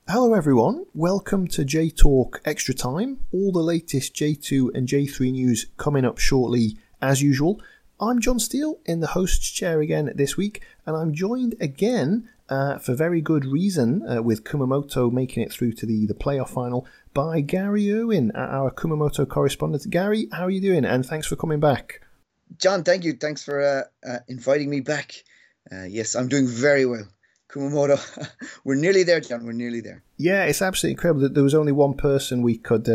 Hello everyone, welcome to J Talk Extra Time. All the latest J2 and J3 news coming up shortly as usual. I'm John Steele in the host's chair again this week, and I'm joined again for very good reason with Kumamoto making it through to the playoff final by Gary Irwin, our Kumamoto correspondent. Gary, how are you doing? And thanks for coming back. John, thank you. Thanks for inviting me back. Yes, I'm doing very well. Kumamoto, we're nearly there, John. We're nearly there. Yeah, it's absolutely incredible that there was only one person we could,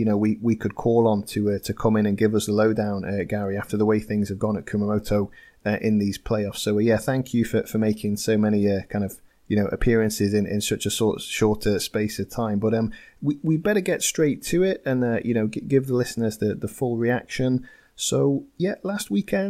we could call on to come in and give us the lowdown, Gary, after the way things have gone at Kumamoto in these playoffs. So yeah, thank you for making so many appearances in such a shorter space of time. But we better get straight to it and give the listeners the full reaction. So yeah, last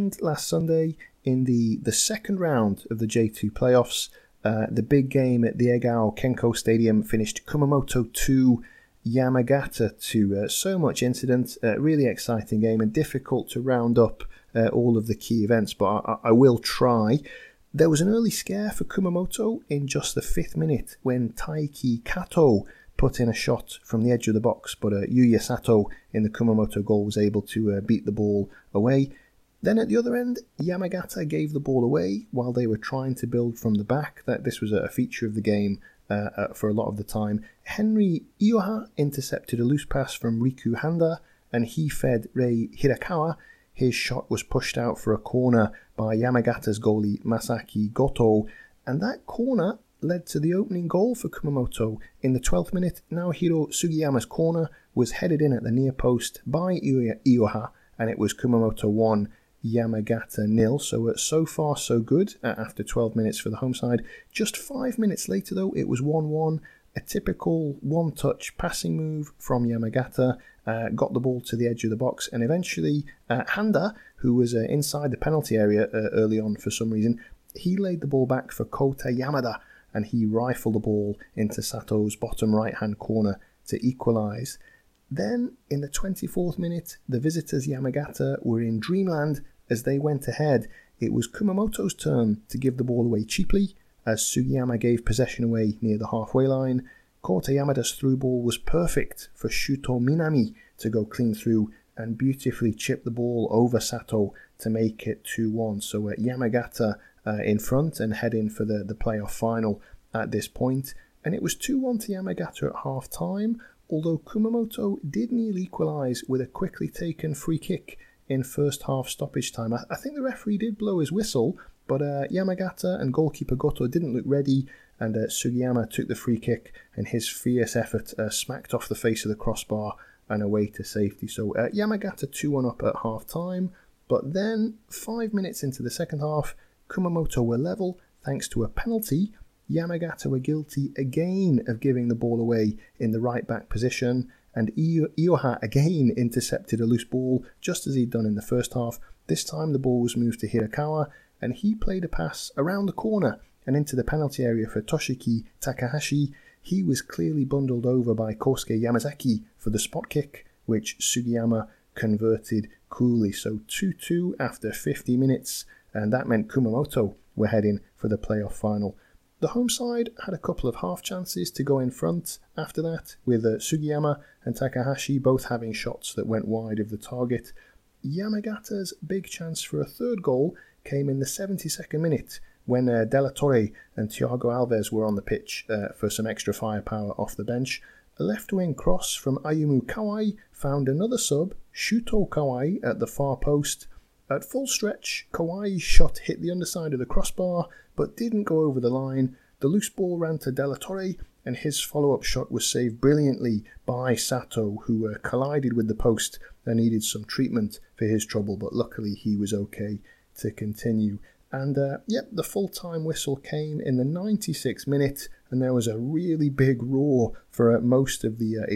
Sunday in the second round of the J2 playoffs. The big game at the Egao Kenko Stadium finished Kumamoto 2, Yamagata 2. So much incident, really exciting game and difficult to round up all of the key events, but I will try. There was an early scare for Kumamoto in just the 5th minute when Taiki Kato put in a shot from the edge of the box, but Yuya Sato in the Kumamoto goal was able to beat the ball away. Then at the other end, Yamagata gave the ball away while they were trying to build from the back. This was a feature of the game for a lot of the time. Henry Ioha intercepted a loose pass from Riku Handa, and he fed Rei Hirakawa. His shot was pushed out for a corner by Yamagata's goalie Masaki Goto, and that corner led to the opening goal for Kumamoto. In the 12th minute, Naohiro Sugiyama's corner was headed in at the near post by Ioha, and it was Kumamoto 1, Yamagata 0, so far so good after 12 minutes for the home side. Just 5 minutes later though, it was 1-1, a typical one-touch passing move from Yamagata, got the ball to the edge of the box, and eventually Handa, who was inside the penalty area early on for some reason, he laid the ball back for Kota Yamada, and he rifled the ball into Sato's bottom right-hand corner to equalise. Then, in the 24th minute, the visitors Yamagata were in dreamland as they went ahead. It was Kumamoto's turn to give the ball away cheaply, as Sugiyama gave possession away near the halfway line. Kota Yamada's through ball was perfect for Shuto Minami to go clean through and beautifully chip the ball over Sato to make it 2-1. So Yamagata in front and heading for the playoff final at this point. And it was 2-1 to Yamagata at half-time, although Kumamoto did nearly equalise with a quickly taken free kick in first half stoppage time. I think the referee did blow his whistle, but Yamagata and goalkeeper Goto didn't look ready, and Sugiyama took the free kick, and his fierce effort smacked off the face of the crossbar and away to safety. So Yamagata 2-1 up at half time, but then 5 minutes into the second half, Kumamoto were level thanks to a penalty. Yamagata were guilty again of giving the ball away in the right back position, and Ioha again intercepted a loose ball just as he'd done in the first half. This time the ball was moved to Hirakawa, and he played a pass around the corner and into the penalty area for Toshiki Takahashi. He was clearly bundled over by Kosuke Yamazaki for the spot kick, which Sugiyama converted coolly. So 2-2 after 50 minutes, and that meant Kumamoto were heading for the playoff final. The home side had a couple of half chances to go in front after that, with Sugiyama and Takahashi both having shots that went wide of the target. Yamagata's big chance for a third goal came in the 72nd minute when Della Torre and Thiago Alves were on the pitch for some extra firepower off the bench. A left-wing cross from Ayumu Kawai found another sub, Shuto Kawai, at the far post. At full stretch, Kawai's shot hit the underside of the crossbar, but didn't go over the line. The loose ball ran to Della Torre, and his follow-up shot was saved brilliantly by Sato, who collided with the post and needed some treatment for his trouble, but luckily he was okay to continue. And the full-time whistle came in the 96th minute, and there was a really big roar for most of the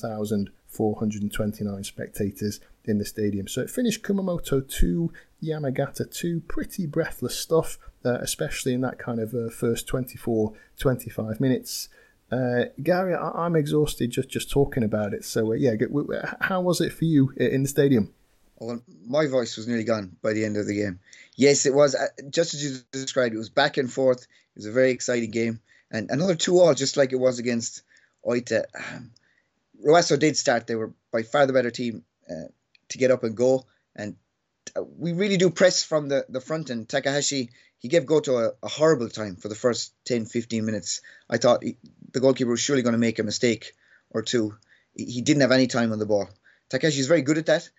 11,429 spectators in the stadium. So it finished Kumamoto 2, Yamagata 2. Pretty breathless stuff, especially in that kind of first 24-25 minutes. Gary, I'm exhausted just talking about it. So how was it for you in the stadium? Well, my voice was nearly gone by the end of the game. Yes, it was. Just as you described, it was back and forth. It was a very exciting game. And another 2-2, just like it was against Oita. Roasso did start. They were by far the better team to get up and go. And we really do press from the front. And Takahashi, he gave Goto a horrible time for the first 10, 15 minutes. I thought the goalkeeper was surely going to make a mistake or two. He didn't have any time on the ball. Takahashi is very good at that.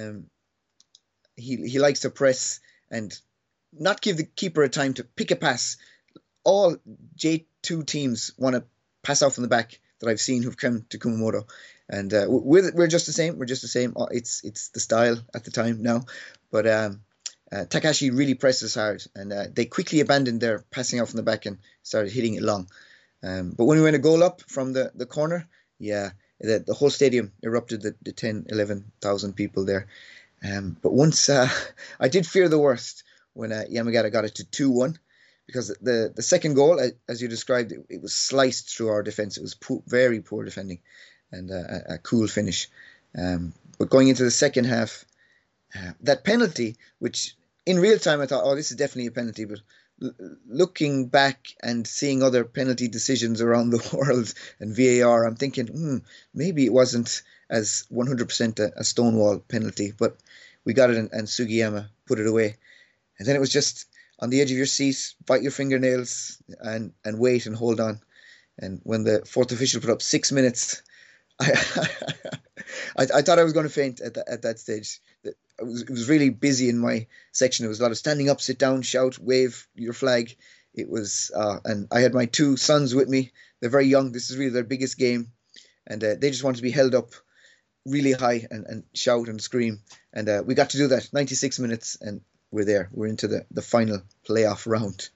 He likes to press and not give the keeper a time to pick a pass. All J2 teams want to pass out from the back that I've seen who've come to Kumamoto. And we're just the same. We're just the same. It's the style at the time now. But Takahashi really presses hard. And they quickly abandoned their passing out from the back and started hitting it long. But when we went a goal up from the corner, yeah, the whole stadium erupted, the 10, 11,000 people there. But once I did fear the worst when Yamagata got it to 2-1, because the second goal, as you described, it was sliced through our defence. It was very poor defending and a cool finish. But going into the second half, that penalty, which in real time I thought, oh, this is definitely a penalty, but looking back and seeing other penalty decisions around the world and VAR, I'm thinking, maybe it wasn't as 100% a Stonewall penalty, but we got it and Sugiyama put it away. And then it was just on the edge of your seat, bite your fingernails and wait and hold on. And when the fourth official put up 6 minutes, I thought I was going to faint at that stage. It was really busy in my section. There was a lot of standing up, sit down, shout, wave your flag. It was, and I had my two sons with me. They're very young. This is really their biggest game. And they just wanted to be held up really high and shout and scream. And we got to do that. 96 minutes and we're there. We're into the final playoff round.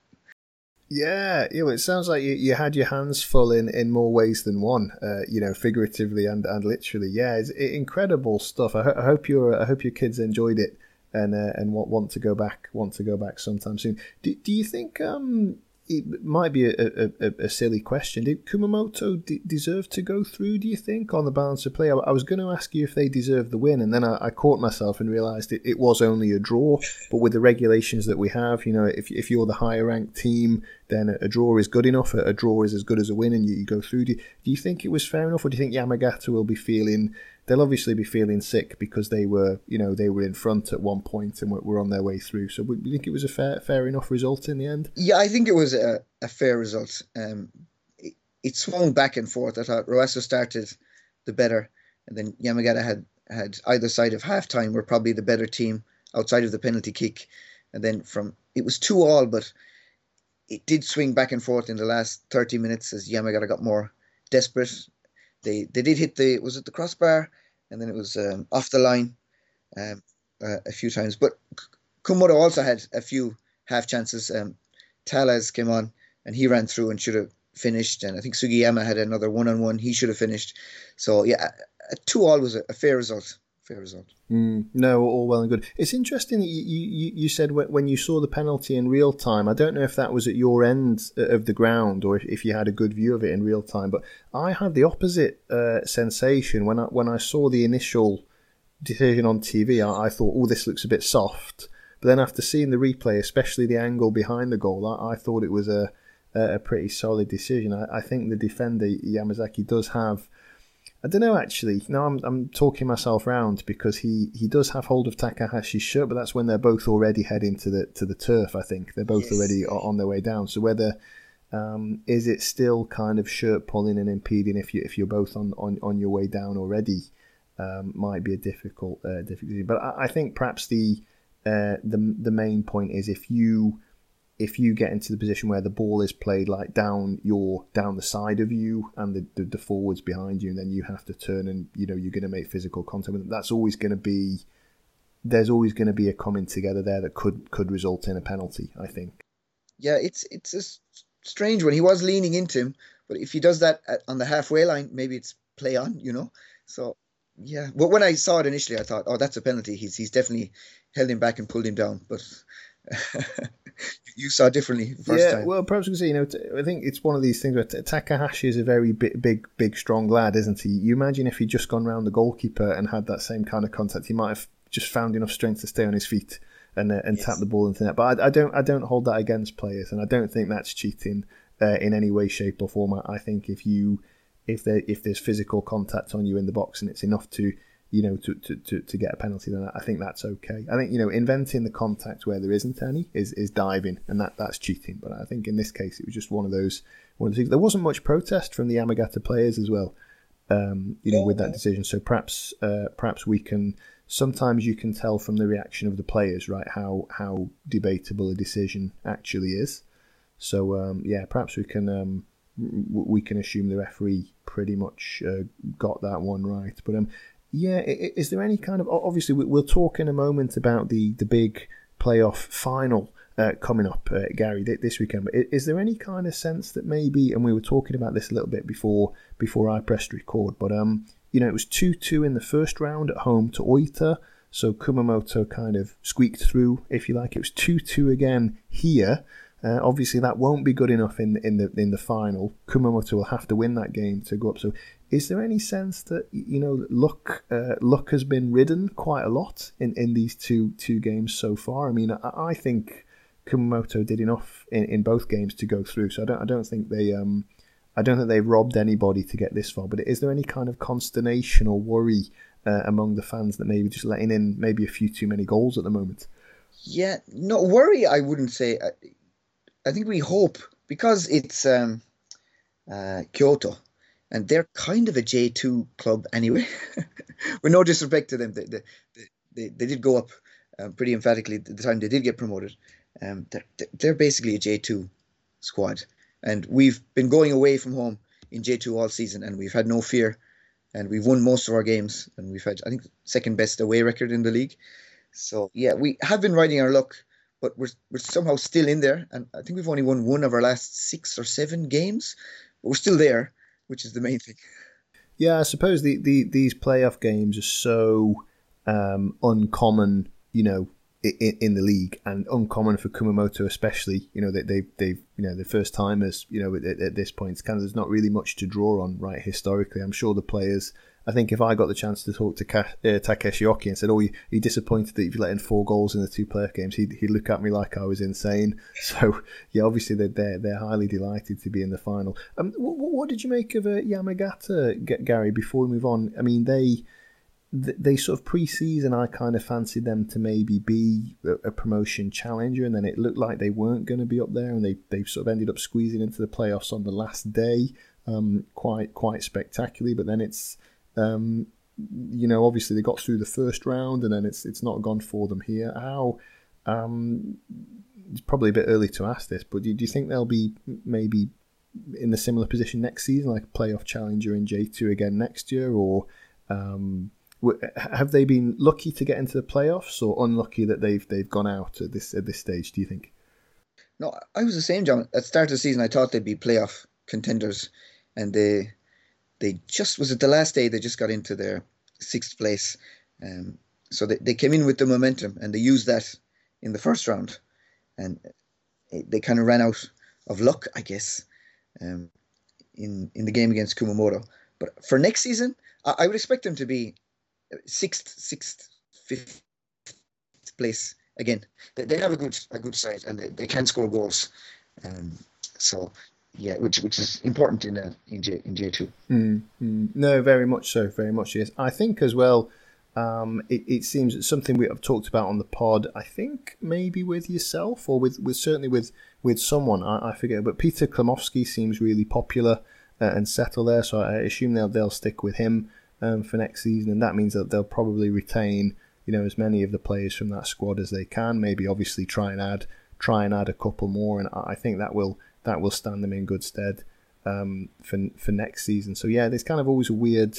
Yeah, it sounds like you had your hands full in more ways than one, figuratively and literally. Yeah, it's incredible stuff. I hope your kids enjoyed it and want to go back sometime soon. Do you think it might be a silly question? Did Kumamoto deserve to go through, do you think, on the balance of play? I was going to ask you if they deserved the win, and then I caught myself and realised it was only a draw. But with the regulations that we have, if you're the higher ranked team, then a draw is good enough. A draw is as good as a win, and you go through. Do you think it was fair enough, or do you think Yamagata will be feeling... They'll obviously be feeling sick because they were in front at one point and were on their way through. So do you think it was a fair enough result in the end? Yeah, I think it was a fair result. It swung back and forth. I thought Roasso started the better, and then Yamagata had either side of half-time were probably the better team outside of the penalty kick. And then it was 2-2, but it did swing back and forth in the last 30 minutes as Yamagata got more desperate. They did hit the crossbar, and then it was off the line a few times. But Kumamoto also had a few half chances. Talas came on, and he ran through and should have finished. And I think Sugiyama had another one-on-one. He should have finished. So, yeah, a 2-2 was a fair result. No, all well and good. It's interesting that you said when you saw the penalty in real time, I don't know if that was at your end of the ground or if you had a good view of it in real time, but I had the opposite sensation when I saw the initial decision on TV. I thought, oh, this looks a bit soft, but then after seeing the replay, especially the angle behind the goal, I thought it was a pretty solid decision. I think the defender Yamazaki does have... I don't know, actually. No, I'm talking myself round because he does have hold of Takahashi's shirt, but that's when they're both already heading to the turf, I think. They're both already on their way down. So whether is it still kind of shirt pulling and impeding if you're both on your way down already, might be a difficult thing. But I think perhaps the main point is if you get into the position where the ball is played like down the side of you and the forwards behind you, and then you have to turn and you're going to make physical contact with them, there's always going to be a coming together there that could result in a penalty, I think. Yeah, it's a strange one. He was leaning into him, but if he does that on the halfway line, maybe it's play on, So yeah, but when I saw it initially, I thought, oh, that's a penalty. He's definitely held him back and pulled him down, but. You saw differently first time. Well, perhaps we can say, I think it's one of these things where Takahashi is a very big, strong lad, isn't he? You imagine if he'd just gone round the goalkeeper and had that same kind of contact, he might have just found enough strength to stay on his feet and tap the ball into the net. But I don't hold that against players, and I don't think that's cheating in any way, shape, or form. I think if you if there's physical contact on you in the box and it's enough to to get a penalty, then I think that's okay. I think inventing the contact where there isn't any is diving, and that's cheating. But I think in this case it was just one of those things. There wasn't much protest from the Yamagata players as well, with that decision. So perhaps we can. Sometimes you can tell from the reaction of the players, right, how debatable a decision actually is. So perhaps we can assume the referee pretty much got that one right. But is there any kind of... Obviously, we'll talk in a moment about the big playoff final coming up, Gary, this weekend. But is there any kind of sense that maybe... And we were talking about this a little bit before I pressed record, but it was 2-2 in the first round at home to Oita, so Kumamoto kind of squeaked through, if you like. It was 2-2 again here. Obviously, that won't be good enough in the final. Kumamoto will have to win that game to go up. So, is there any sense that luck has been ridden quite a lot in these two games so far? I mean, I think Kumamoto did enough in both games to go through. So I don't think they've robbed anybody to get this far. But is there any kind of consternation or worry among the fans that maybe just letting in maybe a few too many goals at the moment? Yeah, no worry. I wouldn't say. I think we hope, because it's Kyoto, and they're kind of a J2 club anyway. With no disrespect to them, they did go up pretty emphatically at the time they did get promoted. They're basically a J2 squad, and we've been going away from home in J2 all season, and we've had no fear, and we've won most of our games, and we've had, I think, second best away record in the league. So yeah, we have been riding our luck, but we're somehow still in there, and I think we've only won one of our last 6 or 7 games, but we're still there, which is the main thing. Yeah, I suppose these playoff games are so uncommon, in the league, and uncommon for Kumamoto especially. They've the first timers. At this point, there's not really much to draw on, right? Historically, I'm sure the players. I think if I got the chance to talk to Takeshi Oki and said, "Oh, you're disappointed that you've let in 4 goals in the 2 playoff games," he'd look at me like I was insane. So yeah, obviously they're highly delighted to be in the final. What did you make of Yamagata, Gary? Before we move on, I mean they sort of pre-season, I kind of fancied them to maybe be a promotion challenger, and then it looked like they weren't going to be up there, and they sort of ended up squeezing into the playoffs on the last day, quite spectacularly. But then it's obviously they got through the first round, and then it's not gone for them here. How it's probably a bit early to ask this, but do you think they'll be maybe in a similar position next season, like a playoff challenger in J2 again next year, or have they been lucky to get into the playoffs, or unlucky that they've gone out at this stage, do you think? No, I was the same, John. At the start of the season, I thought they'd be playoff contenders, and they just, was it the last day, they just got into their 6th place. So they came in with the momentum, and they used that in the first round, and they kind of ran out of luck, I guess, in the game against Kumamoto. But for next season, I would expect them to be 6th, 5th place again. They have a good side, and they can score goals. So yeah, which is important in J2. No, very much so. Very much yes. I think as well. It seems it's something we have talked about on the pod. I think maybe with yourself, or with certainly with someone. I forget, but Peter Klimowski seems really popular and settle there. So I assume they'll stick with him for next season, and that means that they'll probably retain as many of the players from that squad as they can. Maybe obviously try and add a couple more, and I think that will stand them in good stead for next season. So yeah, there's kind of always a weird.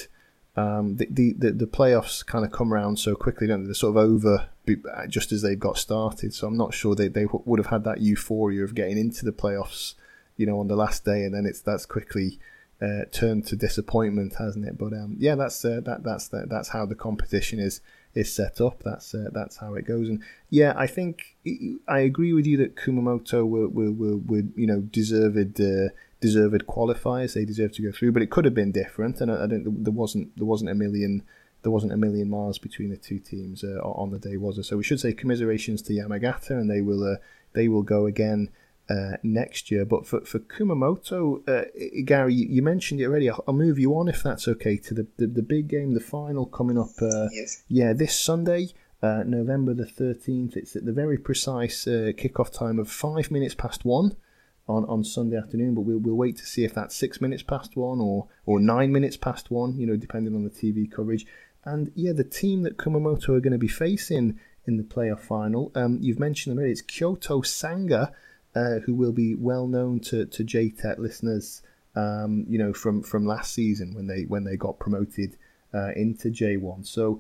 The playoffs kind of come around so quickly, don't they? They're sort of over just as they've got started. So I'm not sure they would have had that euphoria of getting into the playoffs, on the last day, and then that's quickly turned to disappointment, hasn't it? But yeah, that's how the competition is set up. That's how it goes. And yeah, I think I agree with you that Kumamoto were deserved qualifiers. They deserve to go through, but it could have been different. And I don't. There wasn't a million miles between the two teams on the day, was there? So we should say commiserations to Yamagata, and they will go again next year. But for Kumamoto, Gary, you mentioned it already. I'll move you on if that's okay to the big game, the final coming up. Yes. Yeah, this Sunday, November the 13th. It's at the very precise kickoff time of 5 minutes past 1 on Sunday afternoon. But we'll wait to see if that's 6 minutes past 1 or 9 minutes past 1. Depending on the TV coverage. And yeah, the team that Kumamoto are going to be facing in the playoff final, you've mentioned already. It's Kyoto Sanga. Who will be well known to JTET listeners, from last season when they got promoted into J1. So,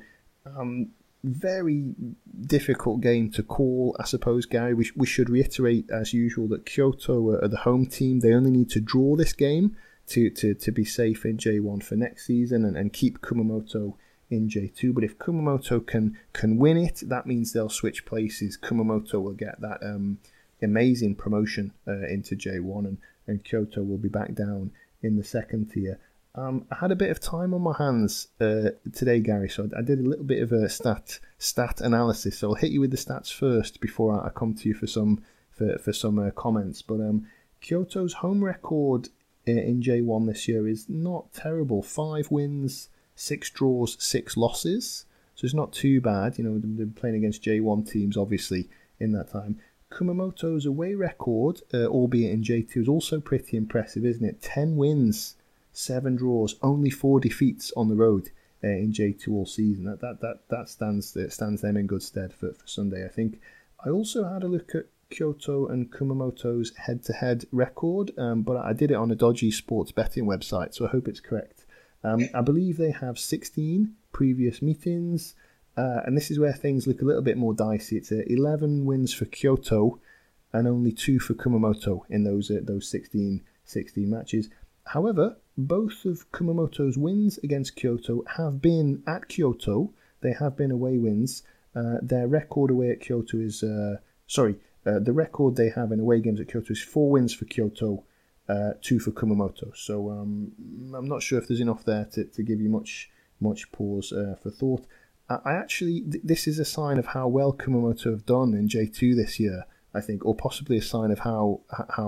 very difficult game to call, I suppose, Gary. We should reiterate, as usual, that Kyoto are the home team. They only need to draw this game to be safe in J1 for next season and keep Kumamoto in J2. But if Kumamoto can win it, that means they'll switch places. Kumamoto will get that amazing promotion into J1 and Kyoto will be back down in the second tier. I had a bit of time on my hands today, Gary, so I did a little bit of a stat analysis. So I'll hit you with the stats first before I come to you for some comments. But Kyoto's home record in J1 this year is not terrible. 5 wins, 6 draws, 6 losses. So it's not too bad. They're playing against J1 teams, obviously, in that time. Kumamoto's away record, albeit in J2, is also pretty impressive, isn't it? 10 wins, 7 draws, only 4 defeats on the road in J2 all season. That stands them in good stead for Sunday, I think. I also had a look at Kyoto and Kumamoto's head-to-head record, but I did it on a dodgy sports betting website, so I hope it's correct. I believe they have 16 previous meetings. And this is where things look a little bit more dicey. It's 11 wins for Kyoto and only 2 for Kumamoto in those 16 matches. However, both of Kumamoto's wins against Kyoto have been at Kyoto. They have been away wins. Their record away at Kyoto is... the record they have in away games at Kyoto is 4 wins for Kyoto, 2 for Kumamoto. So I'm not sure if there's enough there to give you much pause for thought. This is a sign of how well Kumamoto have done in J2 this year, I think, or possibly a sign of how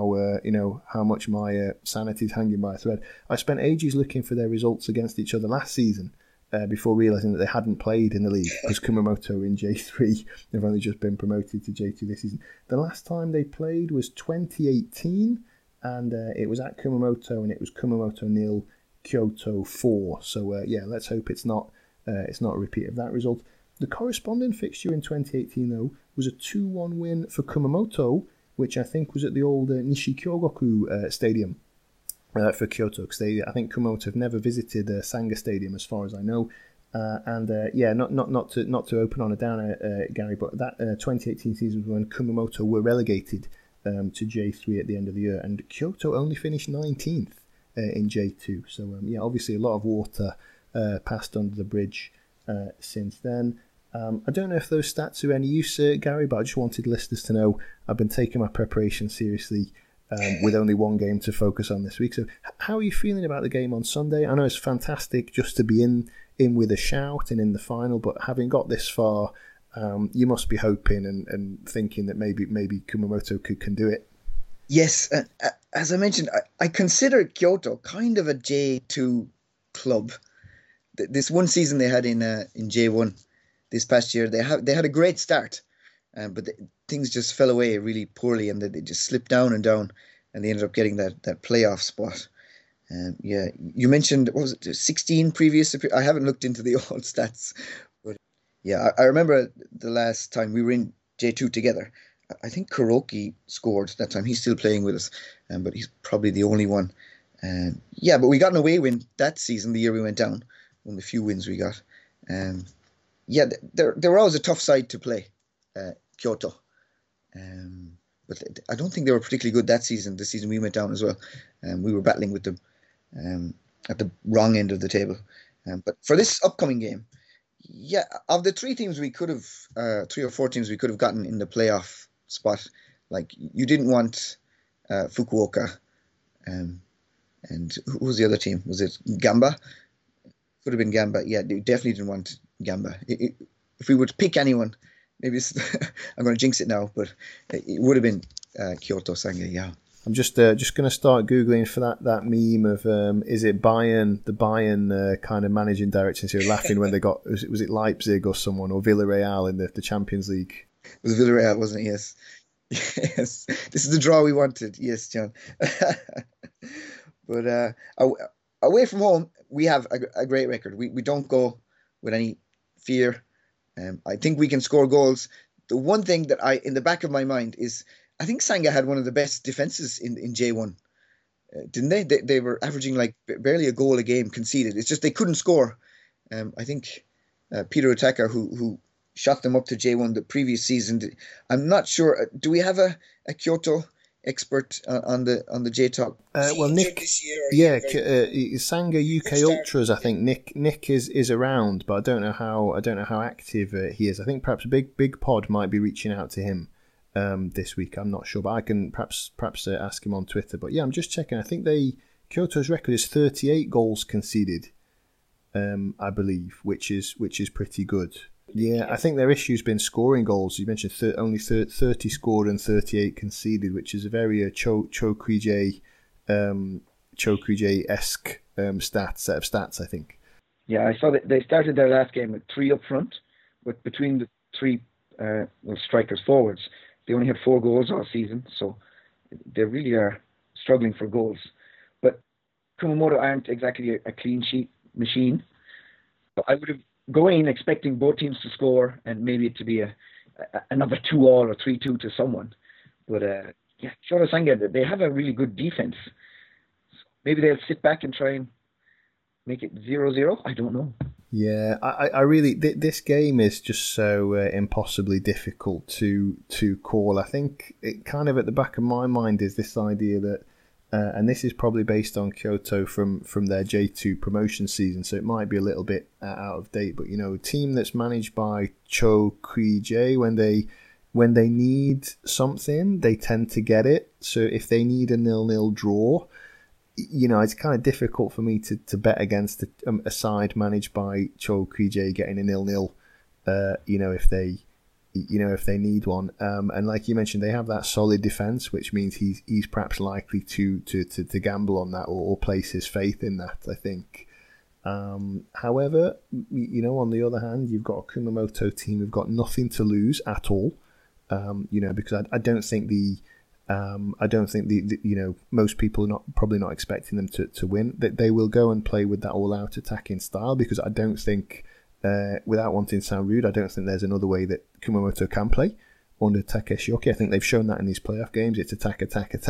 much my sanity is hanging by a thread. I spent ages looking for their results against each other last season before realising that they hadn't played in the league, because Kumamoto in J3 have only just been promoted to J2 this season. The last time they played was 2018, and it was at Kumamoto, and it was Kumamoto 0, Kyoto 4. So let's hope it's not a repeat of that result. The corresponding fixture in 2018, though, was a 2-1 win for Kumamoto, which I think was at the old Nishikyogoku Stadium for Kyoto, because I think Kumamoto have never visited Sanga Stadium, as far as I know. Not to open on a downer, Gary, but that 2018 season was when Kumamoto were relegated to J3 at the end of the year, and Kyoto only finished 19th in J2. So obviously a lot of water passed under the bridge since then. I don't know if those stats are any use, Gary, but I just wanted listeners to know I've been taking my preparation seriously with only one game to focus on this week. So how are you feeling about the game on Sunday? I know it's fantastic just to be in with a shout and in the final, but having got this far, you must be hoping and thinking that maybe Kumamoto can do it. Yes, as I mentioned, I consider Kyoto kind of a J2 club. This one season they had in J1 this past year, they had a great start, but things just fell away really poorly, and they just slipped down, and they ended up getting that playoff spot. You mentioned, what was it, 16 previous? I haven't looked into the old stats, but yeah, I remember the last time we were in J2 together. I think Kuroki scored that time. He's still playing with us, but he's probably the only one. But we got an away win that season, the year we went down, one of the few wins we got. They were always a tough side to play, Kyoto. But I don't think they were particularly good that season, the season we went down as well. We were battling with them at the wrong end of the table. But for this upcoming game, of the 3 teams we could have, 3 or 4 teams we could have gotten in the playoff spot, like you didn't want Fukuoka, and who was the other team? Was it Gamba? Could have been Gamba. Yeah, you definitely didn't want Gamba. If we were to pick anyone, maybe I'm going to jinx it now, but it would have been Kyoto Sanga. Yeah. I'm just going to start Googling for that meme of is it Bayern, the Bayern kind of managing directors who were laughing when they got, was it Leipzig or someone, or Villarreal in the Champions League? It was Villarreal, wasn't it? Yes. Yes. This is the draw we wanted. Yes, John. But away from home, we have a great record. We don't go with any fear. I think we can score goals. The one thing that in the back of my mind is, I think Sanga had one of the best defenses in J1, didn't they? They were averaging like barely a goal a game conceded. It's just they couldn't score. I think Peter Otaka, who shot them up to J1 the previous season. I'm not sure. Do we have a Kyoto expert on the J Talk? Well, Nick, Sanga UK Ultras. I think Nick is around, but I don't know how active he is. I think perhaps Big Pod might be reaching out to him this week. I'm not sure, but I can perhaps ask him on Twitter. But yeah, I'm just checking. I think Kyoto's record is 38 goals conceded, I believe, which is pretty good. Yeah, I think their issue's been scoring goals. You mentioned only 30 scored and 38 conceded, which is a very Chokrije-esque set of stats, I think. Yeah, I saw that they started their last game with 3 up front, but between the 3 strikers forwards, they only had 4 goals all season, so they really are struggling for goals. But Kumamoto aren't exactly a clean sheet machine. So I would have go in expecting both teams to score and maybe it to be another 2-2 or 3-2 to someone. But Kyoto Sanga, they have a really good defense. So maybe they'll sit back and try and make it 0-0. I don't know. Yeah, I really this game is just so impossibly difficult to call. I think it kind of at the back of my mind is this idea that. And this is probably based on Kyoto from their J2 promotion season, so it might be a little bit out of date. But a team that's managed by Chokrije, when they need something, they tend to get it. So if they need a 0-0 draw, it's kind of difficult for me to bet against a side managed by Chokrije getting a 0-0. If they need one, and like you mentioned, they have that solid defense, which means he's perhaps likely to gamble on that or place his faith in that, I think. However, on the other hand, you've got a Kumamoto team who've got nothing to lose at all. Because I don't think the most people are probably not expecting them to win. That they will go and play with that all-out attacking style, because I don't think. Without wanting to sound rude, I don't think there's another way that Kumamoto can play under Takeshi Oki. I think they've shown that in these playoff games. It's attack,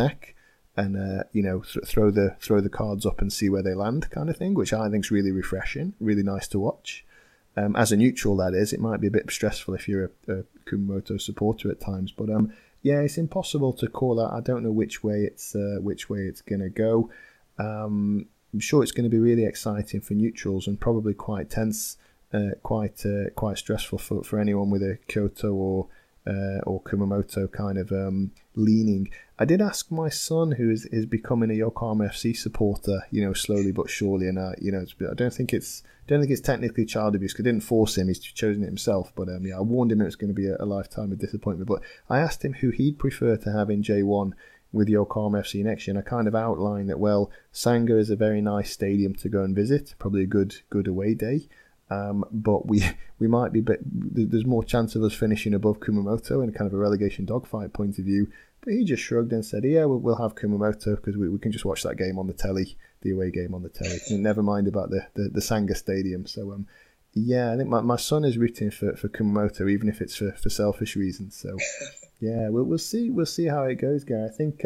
and throw the cards up and see where they land, kind of thing, which I think is really refreshing, really nice to watch. As a neutral, that is, it might be a bit stressful if you're a Kumamoto supporter at times. But it's impossible to call out. I don't know which way it's going to go. I'm sure it's going to be really exciting for neutrals and probably quite tense. Quite stressful for anyone with a Kyoto or Kumamoto kind of leaning. I did ask my son, who is becoming a Yokohama FC supporter, slowly but surely, and I don't think it's technically child abuse, because I didn't force him; he's chosen it himself. But I warned him it was going to be a lifetime of disappointment. But I asked him who he'd prefer to have in J1 with Yokohama FC next year, and I kind of outlined that Sanga is a very nice stadium to go and visit, probably a good away day. But we might be, but there's more chance of us finishing above Kumamoto in kind of a relegation dogfight point of view. But he just shrugged and said, "Yeah, we'll have Kumamoto because we can just watch that game on the telly, the away game on the telly. Never mind about the Sanga Stadium." So I think my son is rooting for Kumamoto, even if it's for selfish reasons. So yeah, we'll see how it goes, Gary. I think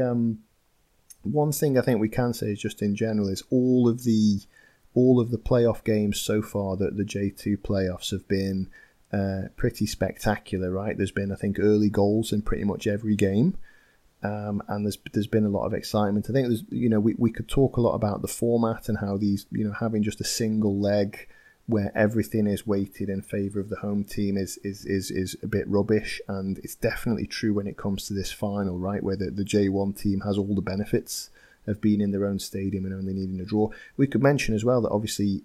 one thing I think we can say is just in general is all of the playoff games so far, that the J2 playoffs have been pretty spectacular, right? There's been, I think, early goals in pretty much every game, and there's been a lot of excitement. I think there's, we could talk a lot about the format and how these, having just a single leg where everything is weighted in favour of the home team is a bit rubbish, and it's definitely true when it comes to this final, right, where the J1 team has all the benefits of being in their own stadium and only needing a draw. We could mention as well that obviously,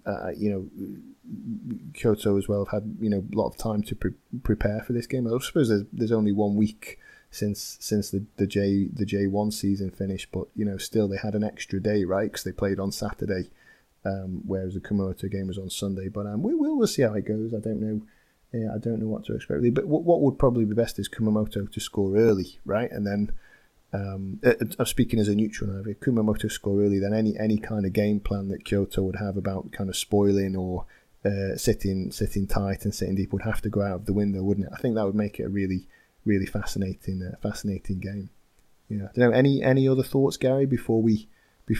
Kyoto as well have had a lot of time to prepare for this game. I suppose there's only 1 week since the J1 season finished. But still they had an extra day, right? Because they played on Saturday, whereas the Kumamoto game was on Sunday. But we'll see how it goes. I don't know. Yeah, I don't know what to expect really. But what would probably be best is Kumamoto to score early, right? And then, I'm speaking as a neutral now. If Kumamoto score early, then any kind of game plan that Kyoto would have about kind of spoiling or sitting tight and sitting deep would have to go out of the window, wouldn't it? I think that would make it a really, really fascinating game. Yeah. I don't know. Any other thoughts, Gary, before we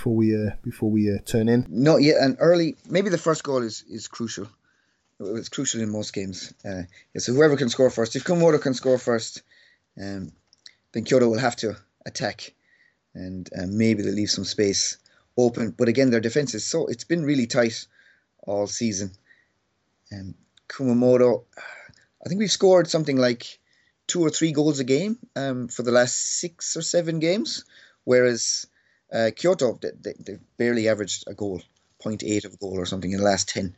turn in? Not yet. And early, maybe the first goal is crucial. It's crucial in most games. So whoever can score first. If Kumamoto can score first, then Kyoto will have to attack, and maybe they'll leave some space open. But again, their defense it's been really tight all season. Kumamoto, I think we've scored something like 2 or 3 goals a game for the last 6 or 7 games, whereas Kyoto they barely averaged a goal, 0.8 of a goal or something in the last 10.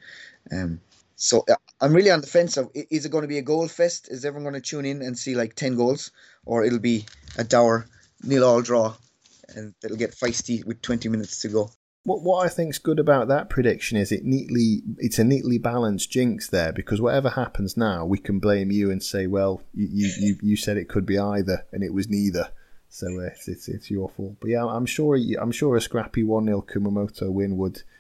So I'm really on the fence of, is it going to be a goal fest? Is everyone going to tune in and see like 10 goals? Or it'll be a dour 0-0 draw and it'll get feisty with 20 minutes to go. What I think's good about that prediction is it's a neatly balanced jinx there, because whatever happens now, we can blame you and say, well, you said it could be either and it was neither. So it's your fault. But yeah, I'm sure a scrappy 1-0 Kumamoto win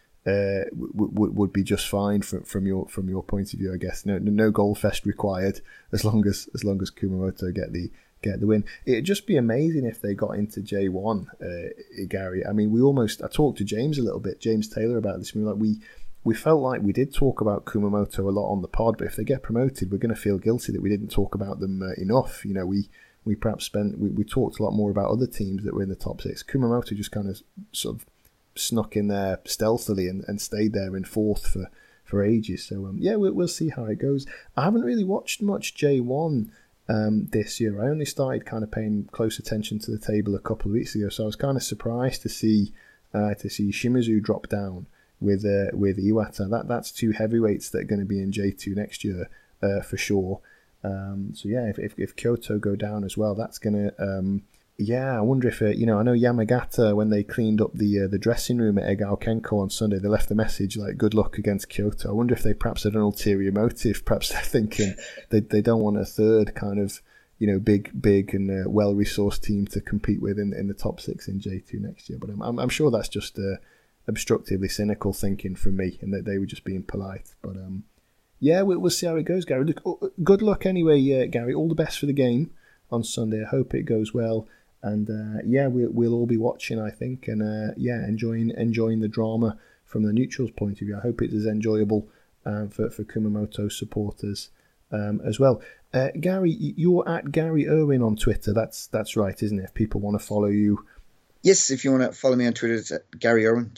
would be just fine from your point of view, I guess. No goal fest required as long as Kumamoto get the win. It'd just be amazing if they got into J1, Gary. I mean, I talked to James a little bit, James Taylor, about this. We felt like we did talk about Kumamoto a lot on the pod, but if they get promoted, we're going to feel guilty that we didn't talk about them enough. We perhaps we talked a lot more about other teams that were in the top 6. Kumamoto just kind of sort of snuck in there stealthily and stayed there in 4th for ages. So we'll see how it goes. I haven't really watched much J1 this year. I only started kind of paying close attention to the table a couple of weeks ago, so I was kind of surprised to see Shimizu drop down with Iwata. That's 2 heavyweights that are going to be in J2 next year for sure. If Kyoto go down as well, that's going to I wonder if I know Yamagata, when they cleaned up the dressing room at Egao Kenko on Sunday, they left a message like "Good luck against Kyoto." I wonder if they perhaps had an ulterior motive. Perhaps they're thinking they don't want a third kind of big and well resourced team to compete with in the top 6 in J2 next year. But I'm sure that's just obstructively cynical thinking from me, and that they were just being polite. But we'll see how it goes, Gary. Look, good luck anyway, Gary. All the best for the game on Sunday. I hope it goes well. And we'll all be watching, I think, and enjoying the drama from the neutrals' point of view. I hope it's as enjoyable for Kumamoto supporters as well. Gary, you're at Gary Irwin on Twitter. That's right, isn't it? If people want to follow you. Yes, if you want to follow me on Twitter, it's at Gary Irwin,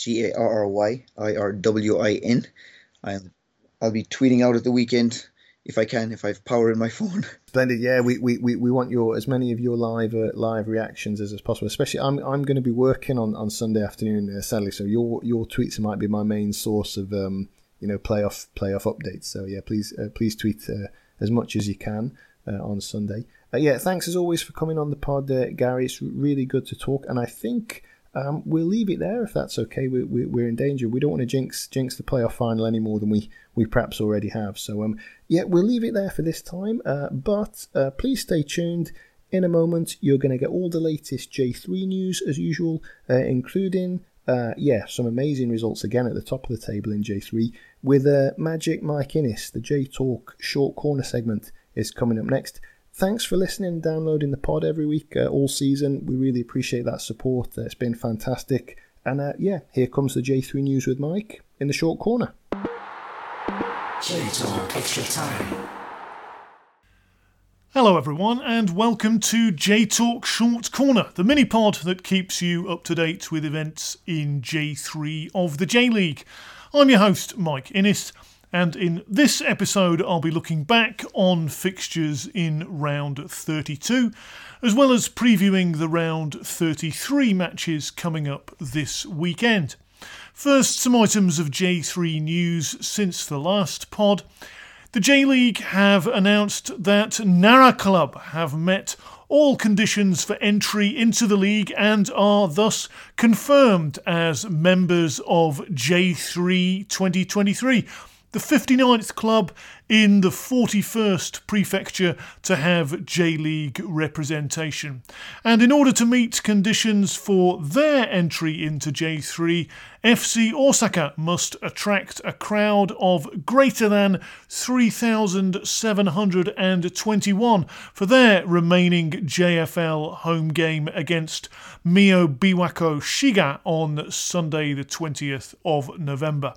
GARRYIRWIN. I'll be tweeting out at the weekend if I can, if I have power in my phone. Splendid. Yeah, we want as many of your live reactions as possible. Especially, I'm going to be working on Sunday afternoon, sadly. So your tweets might be my main source of playoff updates. So yeah, please tweet as much as you can on Sunday. Thanks as always for coming on the pod, Gary. It's really good to talk, and I think we'll leave it there if that's okay. We're in danger. We don't want to jinx the playoff final any more than we perhaps already have. So we'll leave it there for this time. But please stay tuned. In a moment, you're going to get all the latest J3 news as usual, including some amazing results again at the top of the table in J3 with Magic Mike Innes. The J Talk short corner segment is coming up next. Thanks for listening and downloading the pod every week, all season. We really appreciate that support. It's been fantastic. And here comes the J3 News with Mike in the short corner. J-Talk Extra Time. Hello everyone and welcome to J-Talk Short Corner, the mini-pod that keeps you up to date with events in J3 of the J-League. I'm your host, Mike Innes. And in this episode, I'll be looking back on fixtures in round 32, as well as previewing the round 33 matches coming up this weekend. First, some items of J3 news since the last pod. The J-League have announced that Nara Club have met all conditions for entry into the league and are thus confirmed as members of J3 2023. The 59th club in the 41st prefecture to have J-League representation. And in order to meet conditions for their entry into J3, FC Osaka must attract a crowd of greater than 3,721 for their remaining JFL home game against Mio Biwako Shiga on Sunday the 20th of November.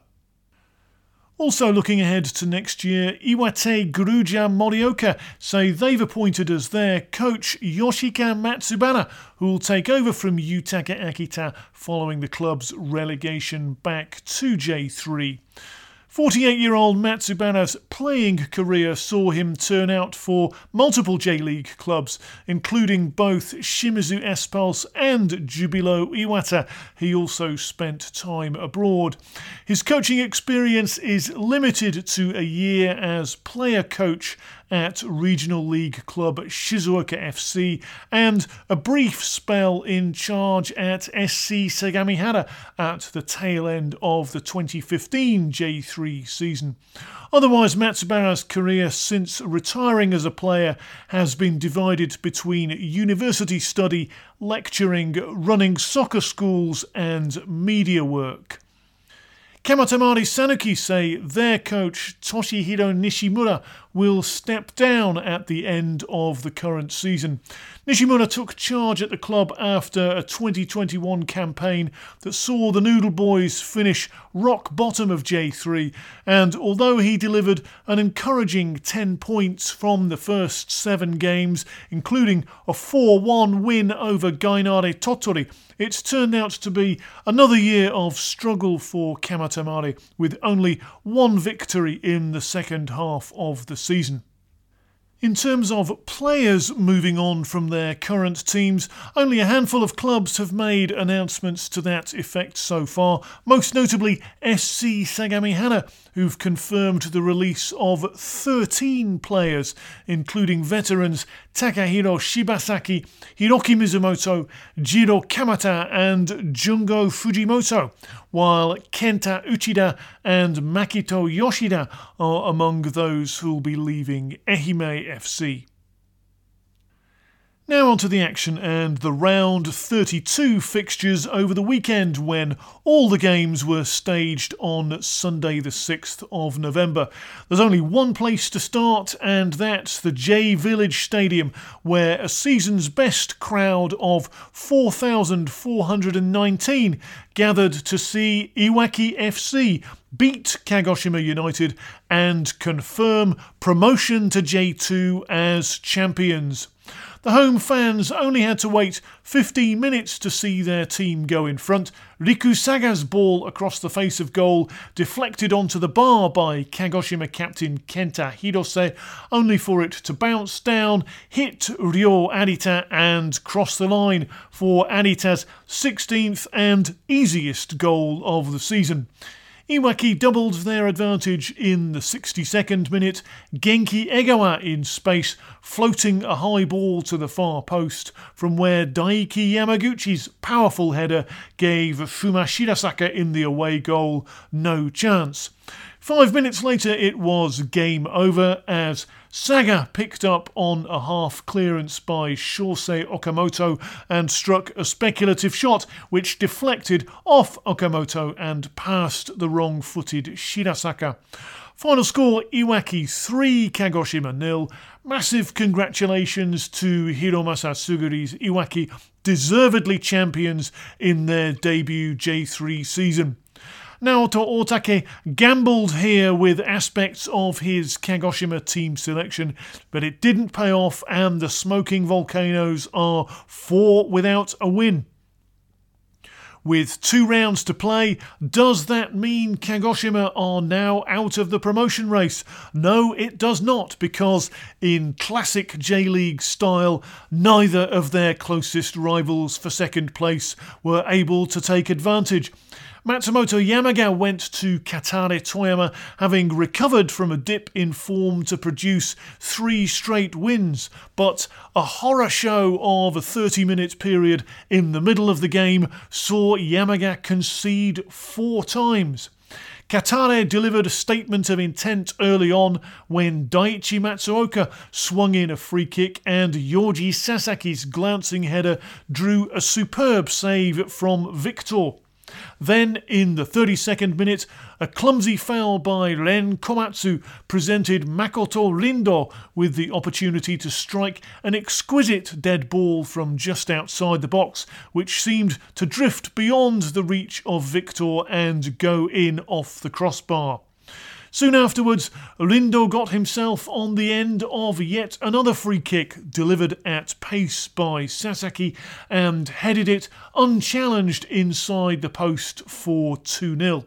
Also looking ahead to next year, Iwate Gruja Morioka say they've appointed as their coach Yoshika Matsubara, who will take over from Yutaka Akita following the club's relegation back to J3. 48-year-old Matsubara's playing career saw him turn out for multiple J-League clubs, including both Shimizu S-Pulse and Jubilo Iwata. He also spent time abroad. His coaching experience is limited to a year as player coach at Regional League club Shizuoka FC and a brief spell in charge at SC Sagamihara at the tail end of the 2015 J3 season. Otherwise, Matsubara's career since retiring as a player has been divided between university study, lecturing, running soccer schools and media work. Kamatamari Sanuki say their coach Toshihiro Nishimura will step down at the end of the current season. Nishimura took charge at the club after a 2021 campaign that saw the Noodle Boys finish rock bottom of J3, and although he delivered an encouraging 10 points from the first 7 games, including a 4-1 win over Gainare Tottori, it's turned out to be another year of struggle for Kamatamari, with only 1 victory in the second half of the season. In terms of players moving on from their current teams, only a handful of clubs have made announcements to that effect so far, most notably SC Sagamihara, who've confirmed the release of 13 players, including veterans Takahiro Shibasaki, Hiroki Mizumoto, Jiro Kamata and Jungo Fujimoto, while Kenta Uchida and Makito Yoshida are among those who'll be leaving Ehime FC. Now on to the action and the round 32 fixtures over the weekend when all the games were staged on Sunday the 6th of November. There's only one place to start, and that's the J Village Stadium, where a season's best crowd of 4,419 gathered to see Iwaki FC beat Kagoshima United and confirm promotion to J2 as champions. The home fans only had to wait 15 minutes to see their team go in front. Riku Saga's ball across the face of goal deflected onto the bar by Kagoshima captain Kenta Hirose, only for it to bounce down, hit Ryo Arita and cross the line for Arita's 16th and easiest goal of the season. Iwaki doubled their advantage in the 62nd minute, Genki Egawa in space, floating a high ball to the far post, from where Daiki Yamaguchi's powerful header gave Fuma Shirasaka in the away goal no chance. 5 minutes later it was game over as Saga picked up on a half clearance by Shosei Okamoto and struck a speculative shot which deflected off Okamoto and past the wrong-footed Shirasaka. Final score, Iwaki 3, Kagoshima 0. Massive congratulations to Hiromasa Suguri's Iwaki, deservedly champions in their debut J3 season. Naoto Otake gambled here with aspects of his Kagoshima team selection, but it didn't pay off and the Smoking Volcanoes are 4 without a win. With 2 rounds to play, does that mean Kagoshima are now out of the promotion race? No, it does not, because in classic J-League style, neither of their closest rivals for second place were able to take advantage. Matsumoto Yamaga went to Kataре Toyama having recovered from a dip in form to produce 3 straight wins, but a horror show of a 30-minute period in the middle of the game saw Yamaga concede 4 times. Kataре delivered a statement of intent early on when Daichi Matsuoka swung in a free kick and Yoji Sasaki's glancing header drew a superb save from Victor. Then, in the 32nd minute, a clumsy foul by Ren Komatsu presented Makoto Rindo with the opportunity to strike an exquisite dead ball from just outside the box, which seemed to drift beyond the reach of Victor and go in off the crossbar. Soon afterwards, Rindo got himself on the end of yet another free kick delivered at pace by Sasaki and headed it unchallenged inside the post for 2-0.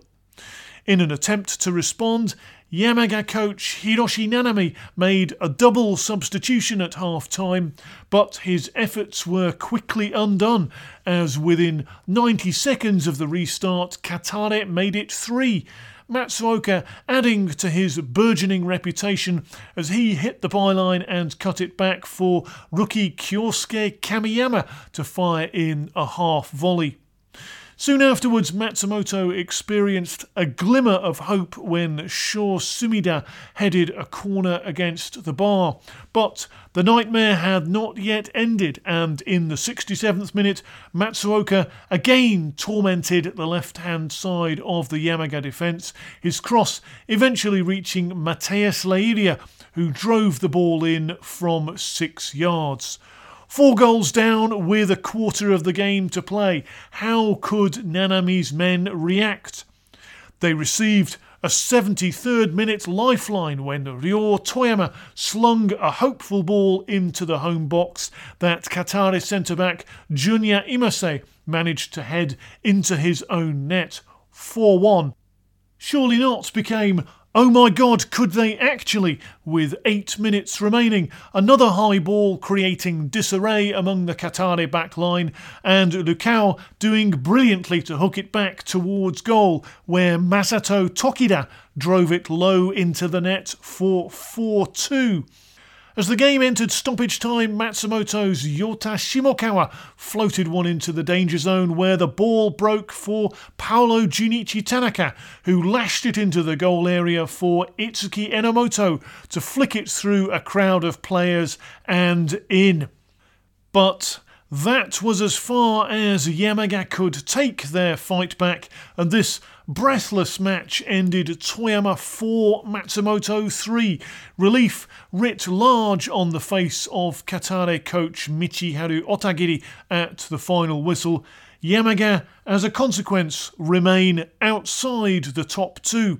In an attempt to respond, Yamaga coach Hiroshi Nanami made a double substitution at half-time, but his efforts were quickly undone as within 90 seconds of the restart, Kataре made it 3. Matsuoka adding to his burgeoning reputation as he hit the byline and cut it back for rookie Kyosuke Kamiyama to fire in a half volley. Soon afterwards, Matsumoto experienced a glimmer of hope when Sho Sumida headed a corner against the bar. But the nightmare had not yet ended, and in the 67th minute, Matsuoka again tormented the left-hand side of the Yamaga defence, his cross eventually reaching Mateus Leiria, who drove the ball in from 6 yards. 4 goals down with a quarter of the game to play. How could Nanami's men react? They received a 73rd minute lifeline when Ryo Toyama slung a hopeful ball into the home box that Kataре centre-back Junya Imase managed to head into his own net. 4-1. Surely not became "Oh my God, could they actually?" with 8 minutes remaining. Another high ball creating disarray among the Katare backline and Lukao doing brilliantly to hook it back towards goal where Masato Tokida drove it low into the net for 4-2. As the game entered stoppage time, Matsumoto's Yota Shimokawa floated one into the danger zone where the ball broke for Paolo Junichi Tanaka, who lashed it into the goal area for Itsuki Enomoto to flick it through a crowd of players and in. But that was as far as Yamaga could take their fight back, and this breathless match ended Toyama 4, Matsumoto 3. Relief writ large on the face of Katare coach Michiharu Otagiri at the final whistle. Yamaga, as a consequence, remain outside the top 2.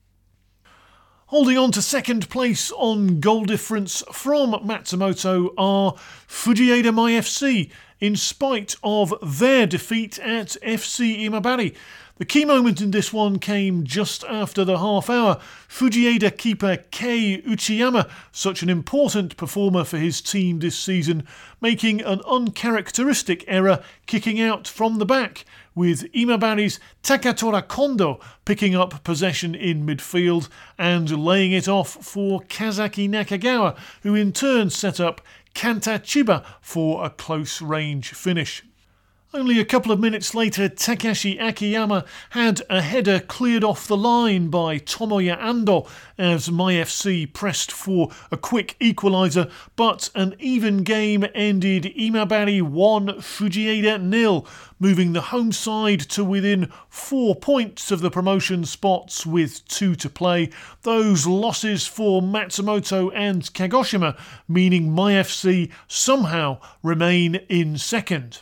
Holding on to second place on goal difference from Matsumoto are Fujieda MyFC, in spite of their defeat at FC Imabari. The key moment in this one came just after the half hour. Fujieda keeper Kei Uchiyama, such an important performer for his team this season, making an uncharacteristic error kicking out from the back, with Imabari's Takatora Kondo picking up possession in midfield and laying it off for Kazaki Nakagawa, who in turn set up Kanta Chiba for a close-range finish. Only a couple of minutes later, Takashi Akiyama had a header cleared off the line by Tomoya Ando as MyFC pressed for a quick equaliser, but an even game ended Imabari 1, Fujieda 0, moving the home side to within 4 points of the promotion spots with 2 to play. Those losses for Matsumoto and Kagoshima meaning MyFC somehow remain in second.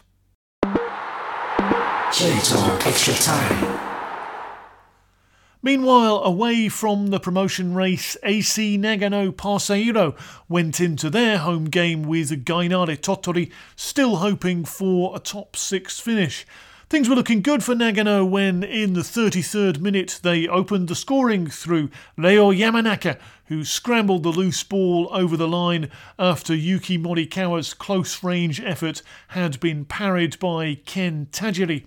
J-Talk Extra Time. Meanwhile, away from the promotion race, AC Nagano Parceiro went into their home game with Gainare Tottori, still hoping for a top 6 finish. Things were looking good for Nagano when, in the 33rd minute, they opened the scoring through Reo Yamanaka, who scrambled the loose ball over the line after Yuki Morikawa's close-range effort had been parried by Ken Tajiri.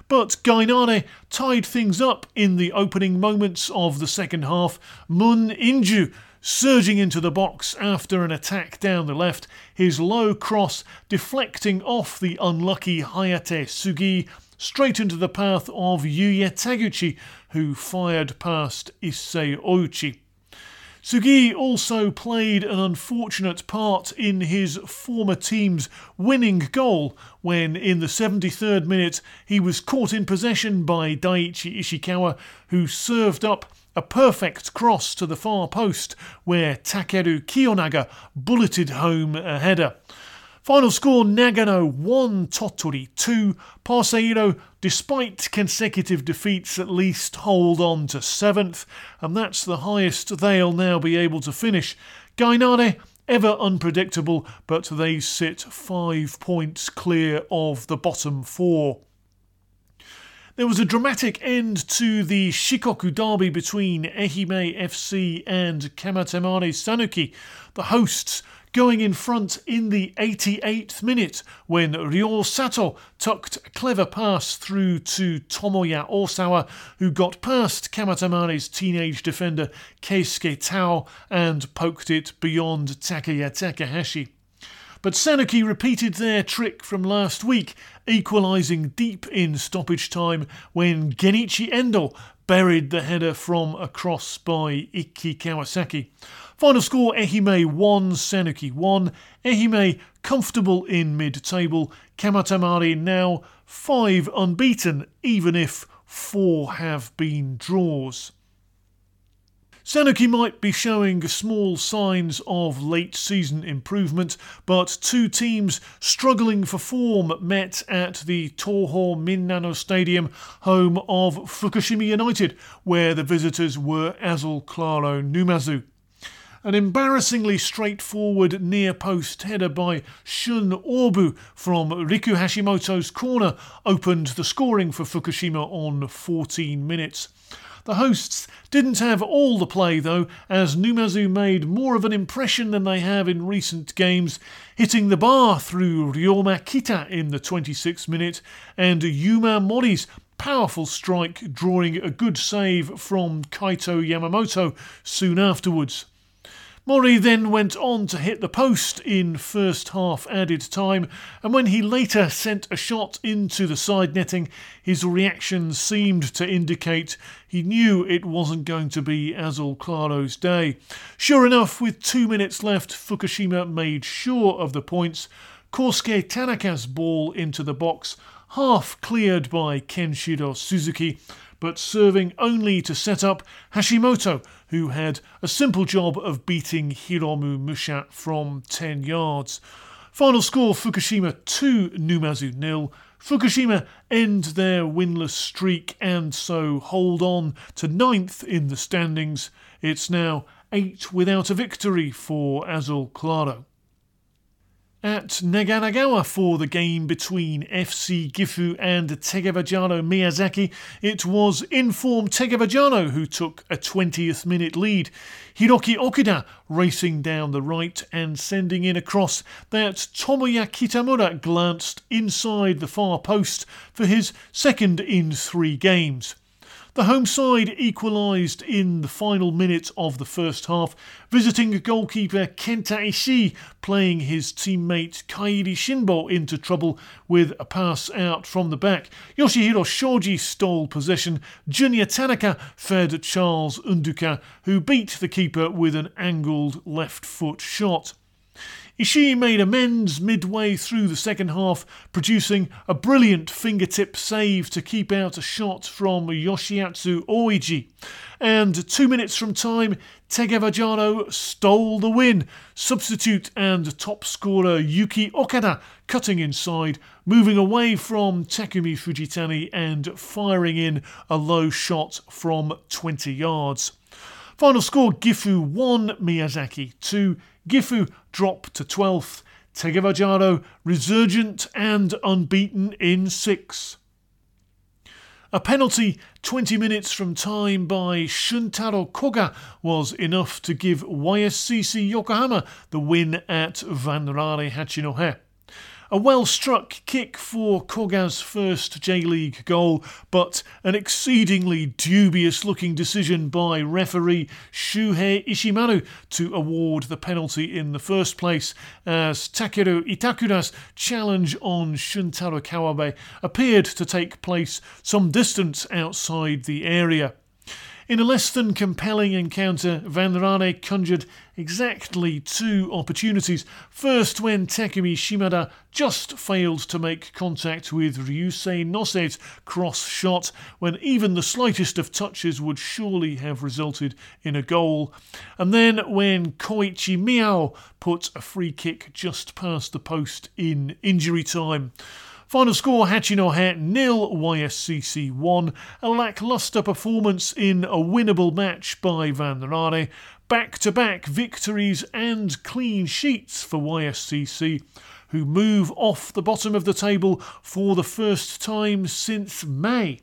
But Gainare tied things up in the opening moments of the second half. Mun Inju surging into the box after an attack down the left, his low cross deflecting off the unlucky Hayate Sugi straight into the path of Yuya Taguchi, who fired past Issei Ouchi. Sugi also played an unfortunate part in his former team's winning goal when, in the 73rd minute, he was caught in possession by Daiichi Ishikawa, who served up a perfect cross to the far post where Takeru Kiyonaga bulleted home a header. Final score: Nagano 1, Tottori 2. Parceiro, despite consecutive defeats, at least hold on to 7th, and that's the highest they'll now be able to finish. Gainare, ever unpredictable, but they sit 5 points clear of the bottom 4. There was a dramatic end to the Shikoku derby between Ehime FC and Kamatamare Sanuki, the hosts going in front in the 88th minute when Ryo Sato tucked a clever pass through to Tomoya Osawa, who got past Kamatamare's teenage defender Keisuke Tao and poked it beyond Takeya Takahashi. But Sanuki repeated their trick from last week, equalising deep in stoppage time when Genichi Endo buried the header from a cross by Ikki Kawasaki. Final score: Ehime 1, Sanuki 1. Ehime comfortable in mid-table. Kamatamare now 5 unbeaten, even if 4 have been draws. Sanuki might be showing small signs of late-season improvement, but two teams struggling for form met at the Toho Minnano Stadium, home of Fukushima United, where the visitors were Azul Claro Numazu. An embarrassingly straightforward near-post header by Shun Orbu from Riku Hashimoto's corner opened the scoring for Fukushima on 14 minutes. The hosts didn't have all the play though, as Numazu made more of an impression than they have in recent games, hitting the bar through Ryoma Kita in the 26th minute and Yuma Mori's powerful strike drawing a good save from Kaito Yamamoto soon afterwards. Mori then went on to hit the post in first half added time, and when he later sent a shot into the side netting, his reaction seemed to indicate he knew it wasn't going to be Azul Claro's day. Sure enough, with 2 minutes left, Fukushima made sure of the points. Kosuke Tanaka's ball into the box, half cleared by Kenshiro Suzuki, but serving only to set up Hashimoto, who had a simple job of beating Hiromu Musha from 10 yards. Final score: Fukushima 2, Numazu 0. Fukushima end their winless streak and so hold on to 9th in the standings. It's now 8 without a victory for Azul Claro. At Naganagawa for the game between FC Gifu and Tegevajano Miyazaki, it was informed Tegevajano who took a 20th minute lead. Hiroki Okida racing down the right and sending in a cross that Tomoya Kitamura glanced inside the far post for his second in 3 games. The home side equalised in the final minute of the first half, visiting goalkeeper Kenta Ishii playing his teammate Kairi Shinbo into trouble with a pass out from the back. Yoshihiro Shoji stole possession. Junya Tanaka fed Charles Unduka, who beat the keeper with an angled left foot shot. Ishii made amends midway through the second half, producing a brilliant fingertip save to keep out a shot from Yoshiatsu Oiji. And 2 minutes from time, Tegevajano stole the win. Substitute and top scorer Yuki Okada cutting inside, moving away from Takumi Fujitani and firing in a low shot from 20 yards. Final score: Gifu 1, Miyazaki 2. Gifu dropped to 12th. Tegevajano resurgent and unbeaten in 6. A penalty 20 minutes from time by Shuntaro Koga was enough to give YSCC Yokohama the win at Vanrare Hachinohe. A well-struck kick for Koga's first J-League goal, but an exceedingly dubious-looking decision by referee Shuhei Ishimaru to award the penalty in the first place, as Takeru Itakura's challenge on Shuntaro Kawabe appeared to take place some distance outside the area. In a less than compelling encounter, Van Rane conjured exactly two opportunities. First, when Takumi Shimada just failed to make contact with Ryusei Nose's cross shot, when even the slightest of touches would surely have resulted in a goal. And then when Koichi Miyao put a free kick just past the post in injury time. Final score, Hachinohe 0, YSCC 1. A lacklustre performance in a winnable match by Van Rane. Back-to-back victories and clean sheets for YSCC, who move off the bottom of the table for the first time since May.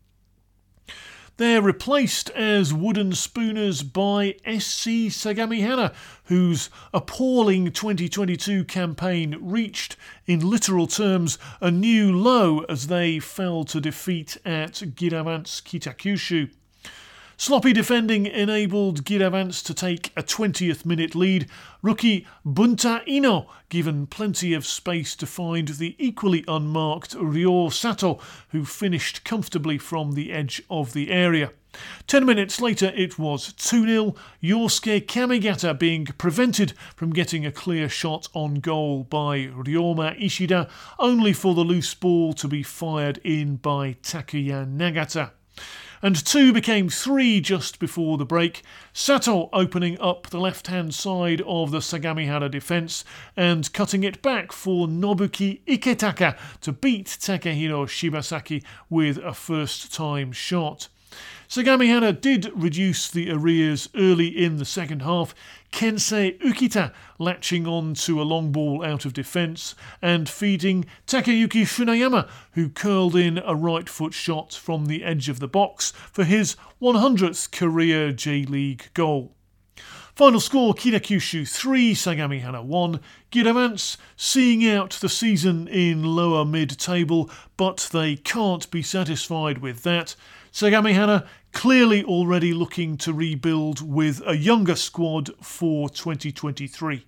They're replaced as wooden spooners by SC Sagamihara, whose appalling 2022 campaign reached, in literal terms, a new low as they fell to defeat at Giravans Kitakyushu. Sloppy defending enabled Giravans to take a 20th minute lead, rookie Bunta Ino given plenty of space to find the equally unmarked Ryo Sato, who finished comfortably from the edge of the area. 10 minutes later it was 2-0, Yosuke Kamigata being prevented from getting a clear shot on goal by Ryoma Ishida, only for the loose ball to be fired in by Takuya Nagata. And 2 became 3 just before the break, Sato opening up the left-hand side of the Sagamihara defence and cutting it back for Nobuki Iketaka to beat Takehiro Shibasaki with a first-time shot. Sagamihara did reduce the arrears early in the second half, Kensei Ukita latching on to a long ball out of defence and feeding Takayuki Funayama, who curled in a right foot shot from the edge of the box for his 100th career J-League goal. Final score, Kitakyushu 3, Sagamihara 1. Giravans seeing out the season in lower mid-table, but they can't be satisfied with that. Sagamihara clearly already looking to rebuild with a younger squad for 2023.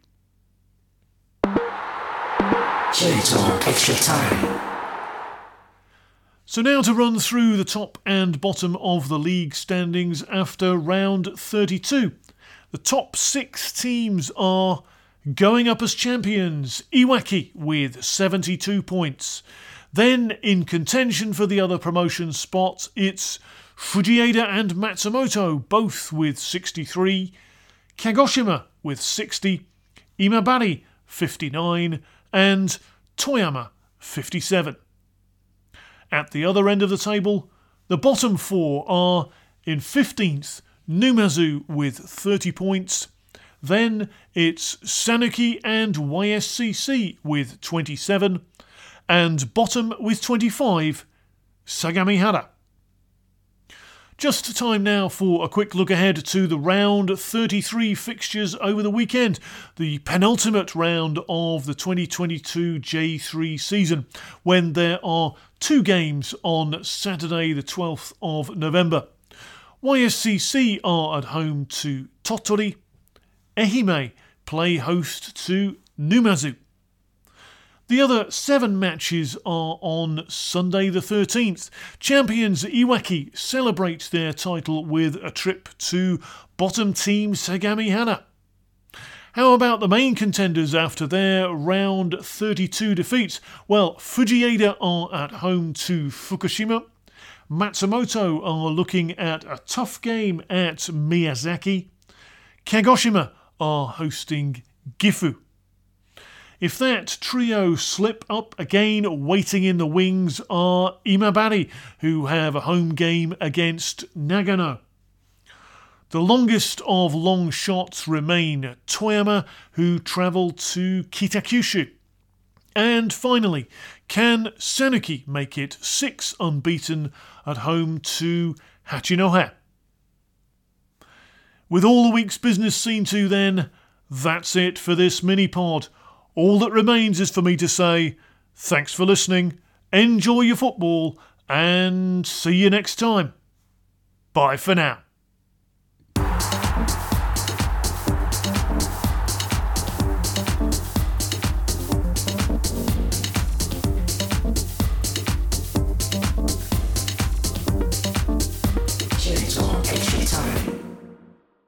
J-Talk Extra Time. So now to run through the top and bottom of the league standings after round 32. The top 6 teams are going up as champions, Iwaki with 72 points. Then in contention for the other promotion spot, it's Fujieda and Matsumoto, both with 63, Kagoshima with 60, Imabari 59, and Toyama 57. At the other end of the table, the bottom 4 are in 15th, Numazu with 30 points. Then it's Sanuki and YSCC with 27. And bottom with 25, Sagamihara. Just time now for a quick look ahead to the round 33 fixtures over the weekend, the penultimate round of the 2022 J3 season, when there are 2 games on Saturday the 12th of November. YSCC are at home to Tottori. Ehime play host to Numazu. The other 7 matches are on Sunday the 13th. Champions Iwaki celebrate their title with a trip to bottom team Sagamihara. How about the main contenders after their round 32 defeats? Well, Fujieda are at home to Fukushima. Matsumoto are looking at a tough game at Miyazaki. Kagoshima are hosting Gifu. If that trio slip up again, waiting in the wings are Imabari, who have a home game against Nagano. The longest of long shots remain Toyama, who travel to Kitakyushu. And finally, can Sanuki make it 6 unbeaten at home to Hachinohe? With all the week's business seen to then, that's it for this mini-pod. All that remains is for me to say, Thanks for listening, enjoy your football, and see you next time. Bye for now.